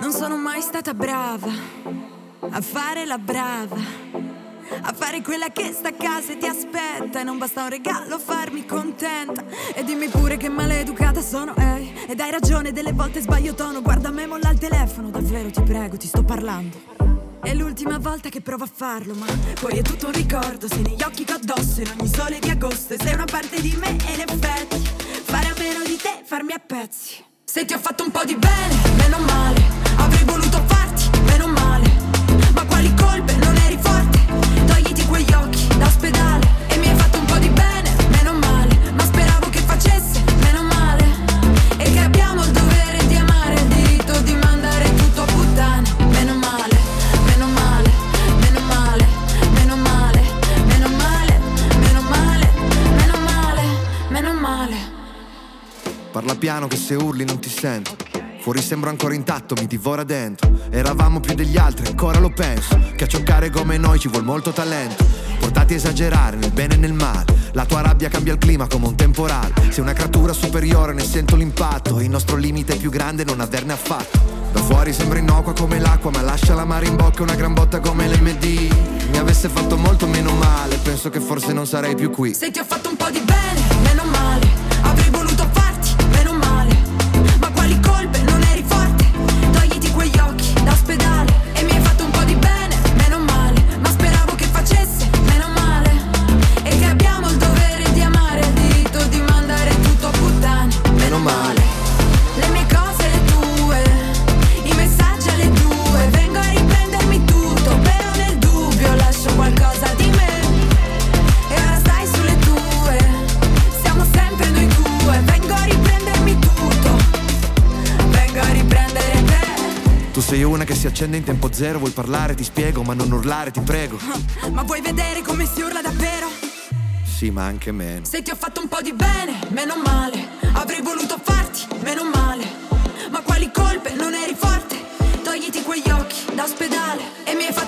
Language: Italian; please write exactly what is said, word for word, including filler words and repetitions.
Non sono mai stata brava a fare la brava, a fare quella che sta a casa e ti aspetta. E non basta un regalo farmi contenta. E dimmi pure che maleducata sono, ehi. Ed hai ragione, delle volte sbaglio tono. Guarda me, molla il telefono, davvero ti prego, ti sto parlando. È l'ultima volta che provo a farlo, ma poi è tutto un ricordo. Sei negli occhi che ho addosso in ogni sole di agosto. E sei una parte di me e in effetti fare a meno di te, farmi a pezzi. Se ti ho fatto un po' di bene, meno male. Avrei voluto farti, meno male. Ma quali colpe, non eri forte. Togliti quegli occhi da ospedale. E mi hai fatto un po' di bene, meno male. Ma speravo che facesse, meno male. E che abbiamo il dovere di amare, il diritto di mandare tutto a puttane. Meno male, meno male, meno male, meno male, meno male, meno male, meno male, meno male. Parla piano che se urli non ti sento. Fuori sembro ancora intatto, mi divora dentro. Eravamo più degli altri, ancora lo penso. Che a giocare come noi ci vuol molto talento. Portati a esagerare nel bene e nel male. La tua rabbia cambia il clima come un temporale. Sei una creatura superiore, ne sento l'impatto. Il nostro limite è più grande, non averne affatto. Da fuori sembra innocua come l'acqua, ma lascia l'amare in bocca una gran botta come l'M D. Mi avesse fatto molto meno male, penso che forse non sarei più qui. Se ti ho fatto un po' di bene, meno male. Avrei voluto farti, meno male. Ma quali colpe, non eri forte. Togliti quegli occhi da ospedale. E mi hai fatto un po' di bene, meno male. Ma speravo che facesse, meno male. E che abbiamo il dovere di amare, il diritto di mandare tutto a puttane. Meno male. Le mie cose, le tue, i messaggi alle due. Vengo a riprendermi tutto, però nel dubbio lascio qualcosa di me. E ora stai sulle tue, siamo sempre noi due. Vengo a riprendermi tutto, vengo a riprendere te. Tu sei una che si accende in tempo zero, vuoi parlare, ti spiego, ma non urlare, ti prego. Ma vuoi vedere come si urla davvero? Sì, ma anche meno. Se ti ho fatto un po' di bene, meno male. Avrei voluto farti, meno male. Ma quali colpe, non eri forte. Togliti quegli occhi da ospedale. E mi hai fatto